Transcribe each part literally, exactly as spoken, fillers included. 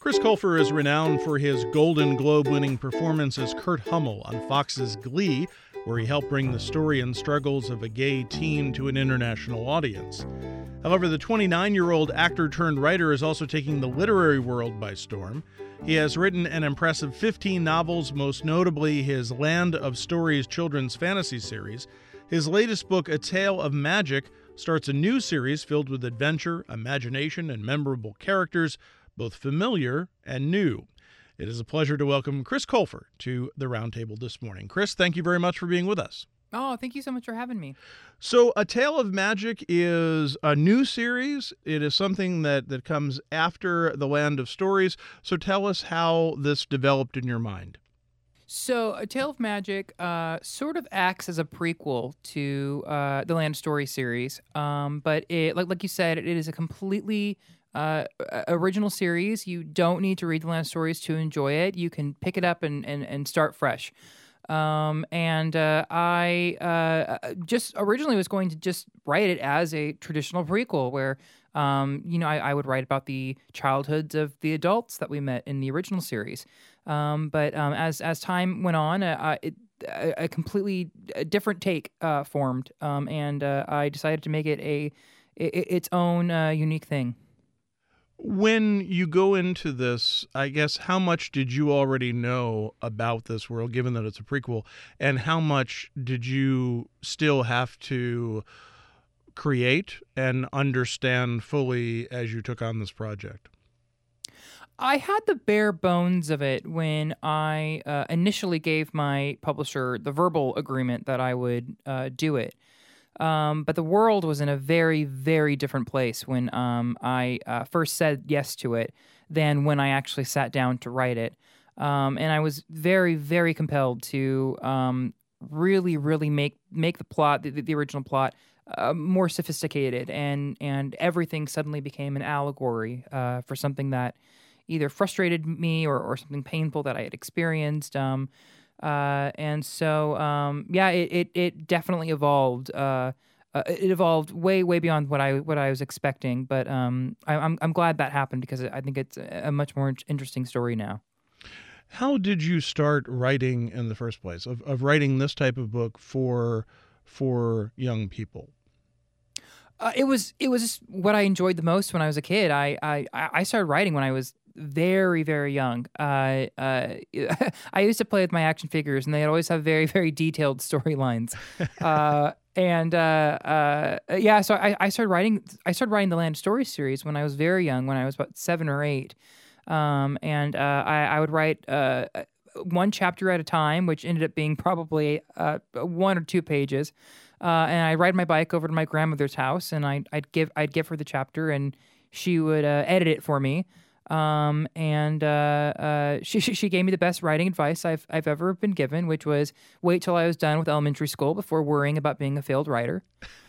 Chris Colfer is renowned for his Golden Globe-winning performance as Kurt Hummel on Fox's Glee, where he helped bring the story and struggles of a gay teen to an international audience. However, the twenty-nine-year-old actor-turned-writer is also taking the literary world by storm. He has written an impressive fifteen novels, most notably his Land of Stories children's fantasy series. His latest book, A Tale of Magic, starts a new series filled with adventure, imagination, and memorable characters, both familiar and new. It is a pleasure to welcome Chris Colfer to the Roundtable this morning. Chris, thank you very much for being with us. Oh, thank you so much for having me. So, A Tale of Magic is a new series. It is something that, that comes after The Land of Stories. So tell us how this developed in your mind. So, A Tale of Magic uh, sort of acts as a prequel to uh, the Land of Stories series, um, but it, like like you said, it is a completely uh, original series. You don't need to read the Land of Stories to enjoy it. You can pick it up and and, and start fresh. Um, and uh, I uh, just originally was going to just write it as a traditional prequel where, um, you know, I, I would write about the childhoods of the adults that we met in the original series. Um, but um, as as time went on, uh, it, a, a completely different take uh, formed, um, and uh, I decided to make it a, a its own uh, unique thing. When you go into this, I guess, how much did you already know about this world, given that it's a prequel, and how much did you still have to create and understand fully as you took on this project? I had the bare bones of it when I uh, initially gave my publisher the verbal agreement that I would uh, do it. Um, but the world was in a very, very different place when um, I uh, first said yes to it than when I actually sat down to write it. Um, and I was very, very compelled to um, really, really make make the plot, the, the original plot, uh, more sophisticated, and and everything suddenly became an allegory uh, for something that either frustrated me or, or something painful that I had experienced. Um, Uh, and so, um, yeah, it, it, it definitely evolved. Uh, uh, it evolved way, way beyond what I what I was expecting. But um, I, I'm I'm glad that happened because I think it's a much more interesting story now. How did you start writing in the first place, of, of writing this type of book for for young people? Uh, it was it was what I enjoyed the most when I was a kid. I I, I started writing when I was very, very young. Uh, uh, I used to play with my action figures, and they'd always have very, very detailed storylines. uh, and uh, uh, yeah, so I, I started writing. I started writing the Land of Stories series when I was very young, when I was about seven or eight. Um, and uh, I, I would write uh, one chapter at a time, which ended up being probably uh, one or two pages. Uh, and I'd ride my bike over to my grandmother's house, and I'd, I'd give I'd give her the chapter, and she would uh, edit it for me. Um, and uh, uh, she she gave me the best writing advice I've I've ever been given, which was wait till I was done with elementary school before worrying about being a failed writer.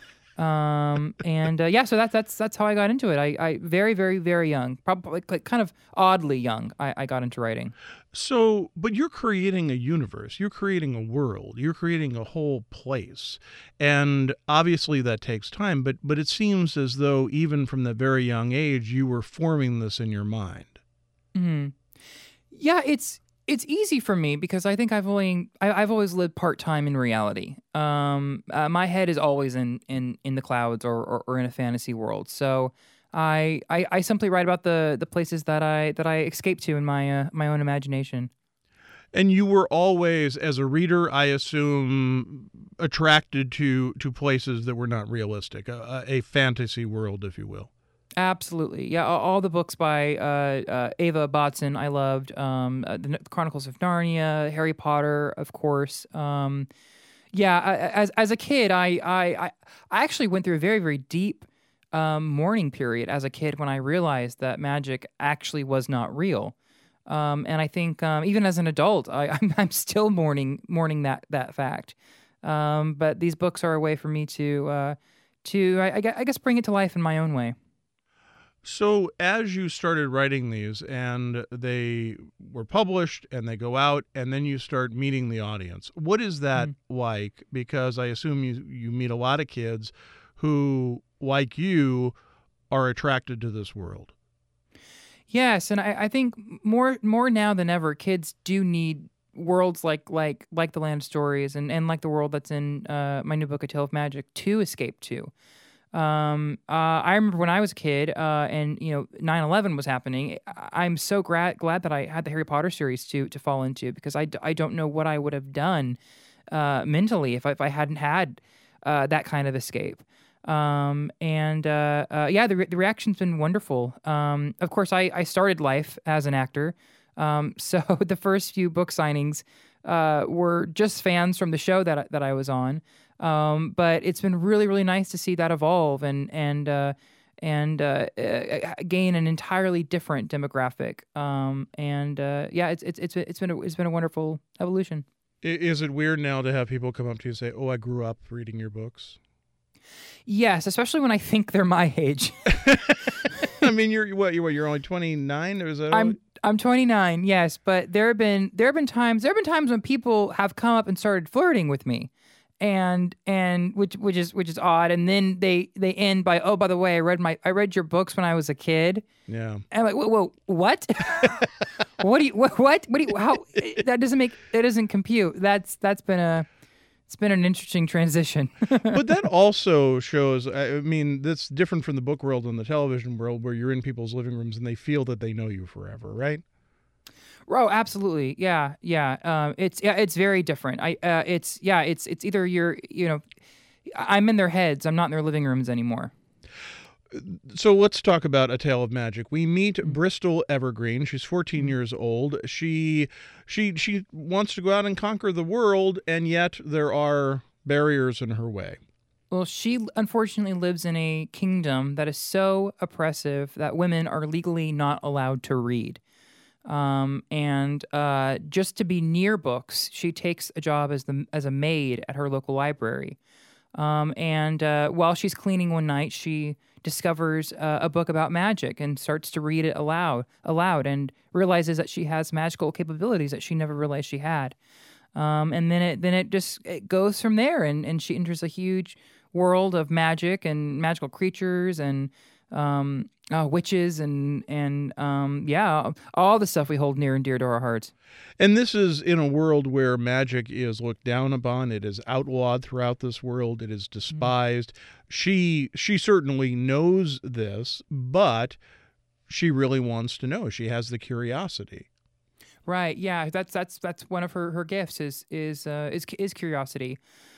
Um, and uh, yeah, so that's that's that's how I got into it. I, I very very very young, probably like kind of oddly young. I, I got into writing. So, but you're creating a universe, you're creating a world, you're creating a whole place. And obviously that takes time, but but it seems as though even from the very young age, you were forming this in your mind. Mm-hmm. Yeah, it's it's easy for me because I think I've only I, I've always lived part time in reality. Um, uh, my head is always in in, in the clouds or, or, or in a fantasy world. So I, I I simply write about the, the places that I that I escape to in my uh, my own imagination. And you were always, as a reader, I assume, attracted to to places that were not realistic, a, a fantasy world, if you will. Absolutely, yeah. All, all the books by uh, uh, Ava Botson I loved. Um, uh, the Chronicles of Narnia, Harry Potter, of course. Um, yeah, I, as as a kid, I, I I actually went through a very very deep um, mourning period as a kid when I realized that magic actually was not real. Um, and I think um, even as an adult, I, I'm, I'm still mourning mourning that that fact. Um, but these books are a way for me to uh, to I, I gue- I guess bring it to life in my own way. So as you started writing these and they were published and they go out and then you start meeting the audience, what is that Mm. like? Because I assume you, you meet a lot of kids who, like you, are attracted to this world. Yes, and I, I think more more now than ever, kids do need worlds like like like the Land of Stories and, and like the world that's in uh, my new book, A Tale of Magic, to escape to. Um, uh, I remember when I was a kid, uh, and you know, nine eleven was happening. I- I'm so gra- glad that I had the Harry Potter series to to fall into, because I, d- I don't know what I would have done uh, mentally if I, if I hadn't had uh, that kind of escape. Um, and uh, uh, yeah, the re- the reaction's been wonderful. Um, of course, I I started life as an actor, um, so the first few book signings uh, were just fans from the show that I, that I was on. Um, but it's been really, really nice to see that evolve and and uh, and uh, uh, gain an entirely different demographic. Um, and uh, yeah, it's it's it's it's been a, it's been a wonderful evolution. I- Is it weird now to have people come up to you and say, "Oh, I grew up reading your books"? Yes, especially when I think they're my age. I mean, you're what? You what? You're only twenty-nine, or is that? I'm I'm twenty-nine. Yes, but there have been there have been times there have been times when people have come up and started flirting with me, and and which which is which is odd. And then they they end by, oh, by the way, I read my I read your books when I was a kid. Yeah. And I'm like, whoa, whoa, what? What do you what what what do you how that doesn't make that doesn't compute. That's that's been a it's been an interesting transition. But that also shows, I mean, that's different from the book world and the television world, where you're in people's living rooms and they feel that they know you forever, right? Oh, absolutely. Yeah, yeah. Um, it's yeah, it's very different. I uh, it's yeah, it's it's either you're you know, I'm in their heads. I'm not in their living rooms anymore. So let's talk about A Tale of Magic. We meet Bristol Evergreen. She's fourteen years old. She she she wants to go out and conquer the world, and yet there are barriers in her way. Well, she unfortunately lives in a kingdom that is so oppressive that women are legally not allowed to read. Um, and uh, just to be near books, she takes a job as the as a maid at her local library. Um, and uh, while she's cleaning one night, she discovers uh, a book about magic and starts to read it aloud, aloud, and realizes that she has magical capabilities that she never realized she had. Um, and then it then it just it goes from there, and, and she enters a huge world of magic and magical creatures and um, uh, witches and and um, yeah, all the stuff we hold near and dear to our hearts. And this is in a world where magic is looked down upon. It is outlawed throughout this world. It is despised. Mm-hmm. She she certainly knows this, but she really wants to know. She has the curiosity. Right. Yeah. That's that's that's one of her, her gifts is is uh, is is curiosity.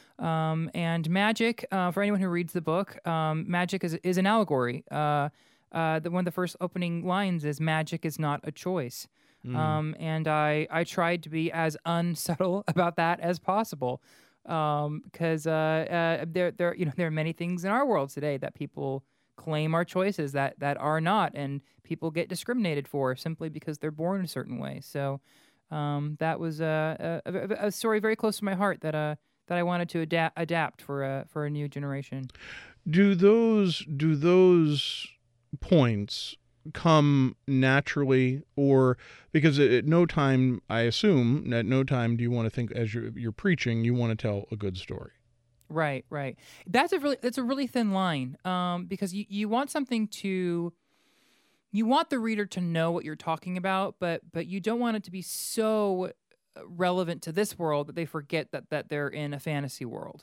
Um, and magic, uh, for anyone who reads the book, um, magic is is an allegory. Uh, uh, the one of the first opening lines is "Magic is not a choice." Mm. Um, and I I tried to be as unsubtle about that as possible, um, because uh, uh, there there you know there are many things in our world today that people claim are choices that that are not, and people get discriminated for simply because they're born a certain way. So um, that was a, a a story very close to my heart that uh. that I wanted to adapt adapt for a for a new generation. Do those do those points come naturally, or because at no time, I assume, at no time do you want to think as you're, you're preaching, you want to tell a good story? Right, right. That's a really that's a really thin line, um, because you, you want something to. You want the reader to know what you're talking about, but but you don't want it to be so relevant to this world that they forget that that they're in a fantasy world.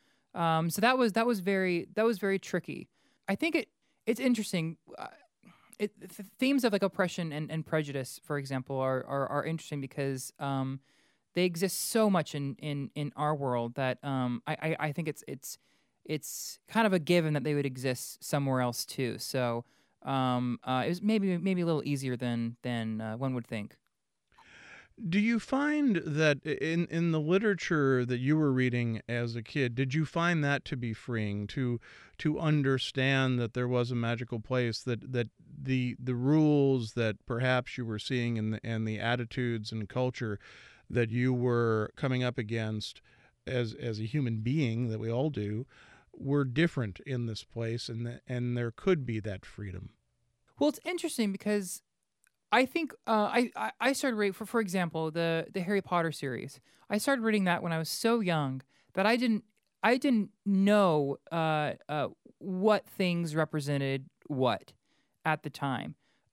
Um, so that was that was very that was very tricky. I think it it's interesting. Uh, it, the themes of like oppression and, and prejudice, for example, are are, are interesting because um, they exist so much in, in, in our world that um, I, I, I think it's it's it's kind of a given that they would exist somewhere else too. So um, uh, it was maybe maybe a little easier than than uh, one would think. Do you find that in in the literature that you were reading as a kid, did you find that to be freeing, to to understand that there was a magical place, that that the the rules that perhaps you were seeing and the, and the attitudes and culture that you were coming up against as as a human being, that we all do, were different in this place, and the, and there could be that freedom? Well, it's interesting because I think uh, I, I I started reading, for for example, the the Harry Potter series. I started reading that when I was so young that I didn't I didn't know uh, uh, what things represented what at the time.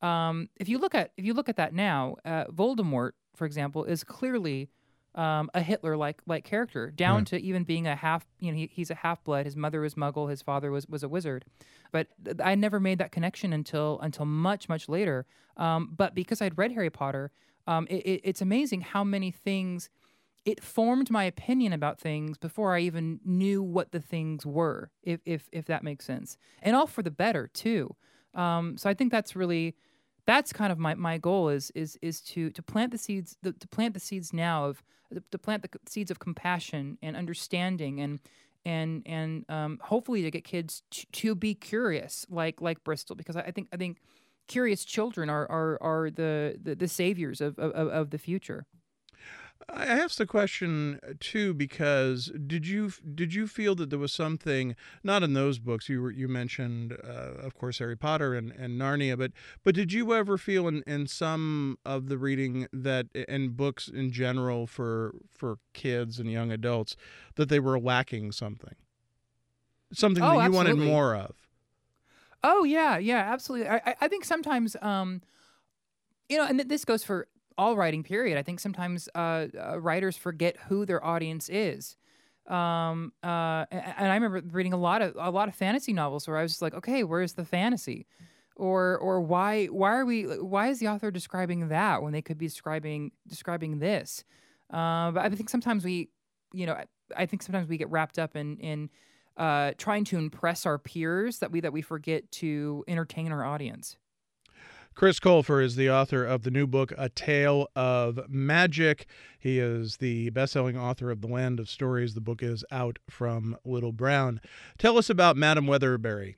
Um, if you look at if you look at that now, uh, Voldemort, for example, is clearly um, a Hitler like like character, down Right. to even being a half. You know, he, he's a half blood. His mother was Muggle. His father was was a wizard. But th- I never made that connection until until much much later. Um, but because I'd read Harry Potter, um, it, it, it's amazing how many things it formed my opinion about things before I even knew what the things were. If if if that makes sense, and all for the better too. Um, so I think that's really that's kind of my, my goal is is is to to plant the seeds the, to plant the seeds now of to plant the c- seeds of compassion and understanding and and and um, hopefully to get kids t- to be curious like like Bristol, because I, I think I think curious children are are, are the, the the saviors of, of of the future. I asked the question uh, too because did you did you feel that there was something not in those books you were you mentioned uh, of course Harry Potter and, and Narnia, but but did you ever feel in, in some of the reading that and books in general for for kids and young adults that they were lacking something something that Oh, you wanted absolutely. more of? Oh yeah, yeah, absolutely. I I I think sometimes um you know, and th- this goes for all writing. Period. I think sometimes uh, uh, writers forget who their audience is. Um, uh, a- and I remember reading a lot of a lot of fantasy novels where I was just like, okay, where's the fantasy, or or why why are we why is the author describing that when they could be describing describing this? Uh, but I think sometimes we, you know, I, I think sometimes we get wrapped up in in uh, trying to impress our peers that we that we forget to entertain our audience. Chris Colfer is the author of the new book, A Tale of Magic. He is the best-selling author of The Land of Stories. The book is out from Little Brown. Tell us about Madam Weatherberry.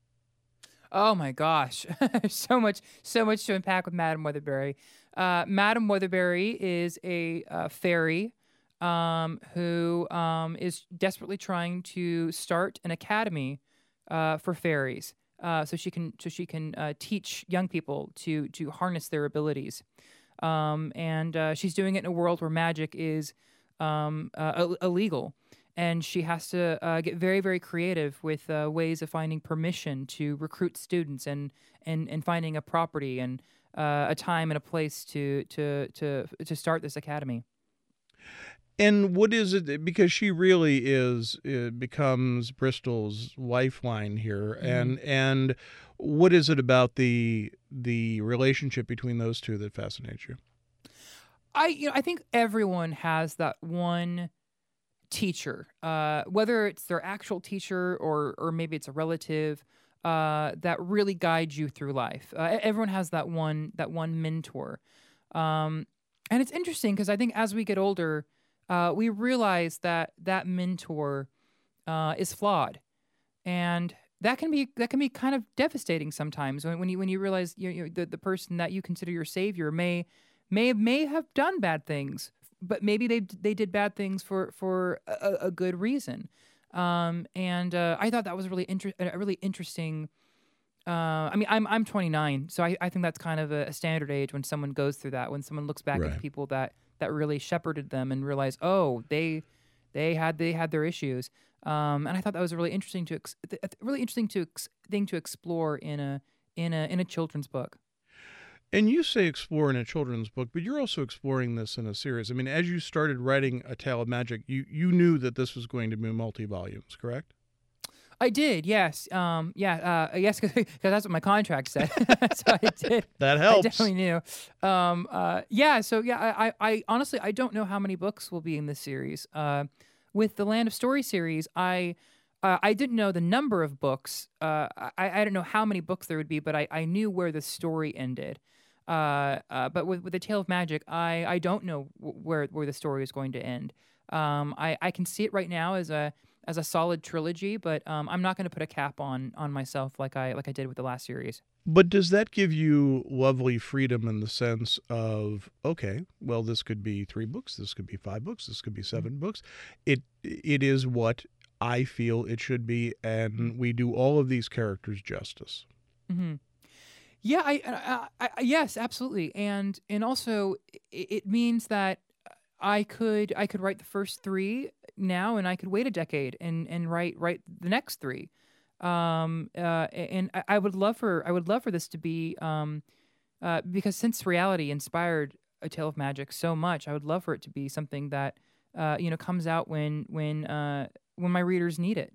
Oh my gosh, so much, so much to unpack with Madam Weatherberry. Uh, Madam Weatherberry is a uh, fairy um, who um, is desperately trying to start an academy uh, for fairies, uh, so she can so she can uh, teach young people to to harness their abilities. Um, and uh, she's doing it in a world where magic is um, uh, Ill- illegal, and she has to uh, get very, very creative with uh, ways of finding permission to recruit students and and and finding a property and uh, a time and a place to to to to start this academy. And what is it? Because she really is uh, becomes Bristol's lifeline here, hmm and and what is it about the the relationship between those two that fascinates you? I you know I think everyone has that one teacher, uh, whether it's their actual teacher or or maybe it's a relative uh, that really guides you through life. Uh, e- everyone has that one that one mentor, um, and it's interesting because I think as we get older, uh, we realize that that mentor uh, is flawed, and that can be that can be kind of devastating sometimes when, when you when you realize you you the, the person that you consider your savior may may may have done bad things, but maybe they they did bad things for for a, a good reason. Um, and uh, I thought that was really inter- a really interesting. Uh, I mean, I'm I'm twenty-nine, so I, I think that's kind of a, a standard age when someone goes through that. When someone looks back at the Right. people that that really shepherded them and realize, oh, they they had they had their issues. Um, and I thought that was a really interesting to ex- th- th- really interesting to ex- thing to explore in a in a in a children's book. And you say explore in a children's book, but you're also exploring this in a series. I mean, as you started writing A Tale of Magic, you you knew that this was going to be multi volumes, correct? I did, yes, um, yeah, uh, yes, because that's what my contract said. So I did. That I helps. definitely knew. Um, uh, yeah, so yeah, I, I, I honestly I don't know how many books will be in this series. Uh, with the Land of Story series, I. Uh, I didn't know the number of books. Uh, I, I didn't know how many books there would be, but I, I knew where the story ended. Uh, uh, but with, with the Tale of Magic, I, I don't know wh- where where the story is going to end. Um, I, I can see it right now as a as a solid trilogy, but um, I'm not going to put a cap on on myself like I like I did with the last series. But does that give you lovely freedom in the sense of, okay, well, this could be three books, this could be five books, this could be seven books. It it is what I feel it should be, and we do all of these characters justice. Mm-hmm. Yeah, I, I, I yes, absolutely, and and also it, it means that I could I could write the first three now, and I could wait a decade and and write write the next three. Um, uh, and I I would love for I would love for this to be um, uh, because since reality inspired A Tale of Magic so much, I would love for it to be something that uh, you know comes out when when uh, when my readers need it.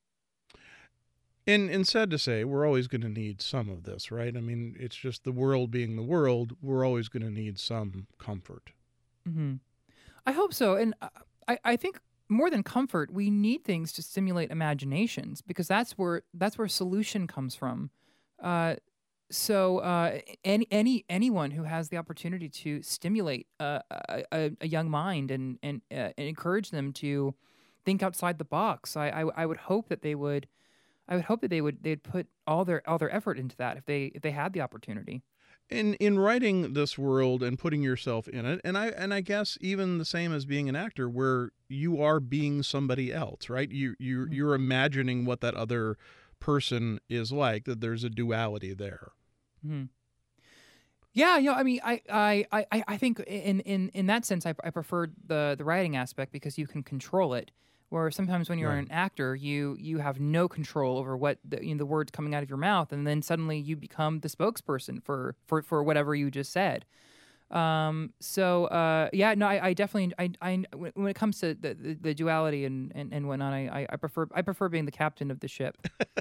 And, and sad to say, we're always going to need some of this, right? I mean, it's just the world being the world. We're always going to need some comfort. Hmm. I hope so, and uh, I I think more than comfort, we need things to stimulate imaginations because that's where that's where solution comes from. Uh, so uh, any any anyone who has the opportunity to stimulate uh, a, a, a young mind and and, uh, and encourage them to think outside the box, I, I I would hope that they would I would hope that they would they'd put all their all their effort into that if they if they had the opportunity. In in writing this world and putting yourself in it, and I and I guess even the same as being an actor, where you are being somebody else, right? You you Mhm. you're imagining what that other person is like. That there's a duality there. Mhm. Yeah, you know, I mean, I, I, I, I I think in, in, in that sense, I, I prefer the, the writing aspect because you can control it. Where sometimes when you're Right. an actor, you you have no control over what the, you know, the words coming out of your mouth, and then suddenly you become the spokesperson for for, for whatever you just said. Um, so uh, yeah, no, I, I definitely, I, I, when when it comes to the, the, the duality and, and, and whatnot, I, I I prefer I prefer being the captain of the ship.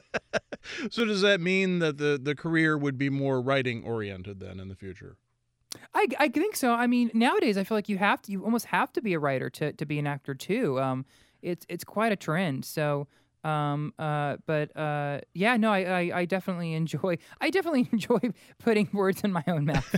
So does that mean that the the career would be more writing oriented then in the future? I, I think so. I mean, nowadays I feel like you have to, you almost have to be a writer to, to be an actor too. Um, it's it's quite a trend. So, um, uh, but uh, yeah, no, I, I, I definitely enjoy. I definitely enjoy putting words in my own mouth.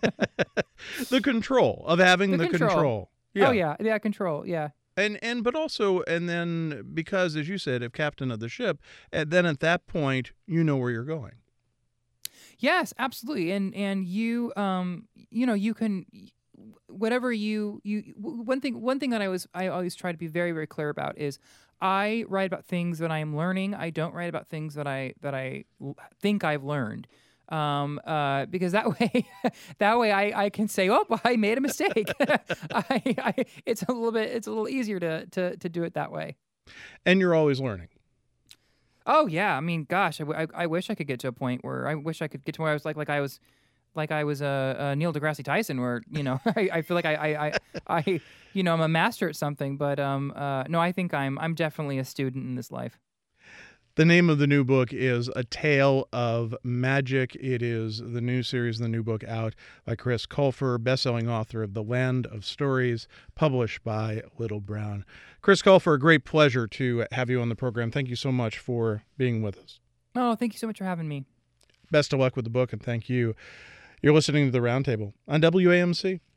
The control of having The the control. control. Oh Yeah. yeah, yeah, control. Yeah. And and but also and then because as you said, if captain of the ship, and then at that point you know where you're going. Yes, absolutely. And and you um you know you can whatever you you w- one thing one thing that I was I always try to be very very clear about is I write about things that I am learning. I don't write about things that I that I l- think I've learned. Um uh because that way that way I I can say, "Oh, I made a mistake." I, I it's a little bit it's a little easier to to to do it that way. And you're always learning. Oh yeah, I mean, gosh, I, w- I, I wish I could get to a point where I wish I could get to where I was like like I was like I was a uh, uh, Neil deGrasse Tyson, where you know I, I feel like I, I I I you know I'm a master at something, but um uh no, I think I'm I'm definitely a student in this life. The name of the new book is A Tale of Magic. It is the new series, the new book out by Chris Colfer, bestselling author of The Land of Stories, published by Little Brown. Chris Colfer, a great pleasure to have you on the program. Thank you so much for being with us. Oh, thank you so much for having me. Best of luck with the book, and thank you. You're listening to The Roundtable on W A M C.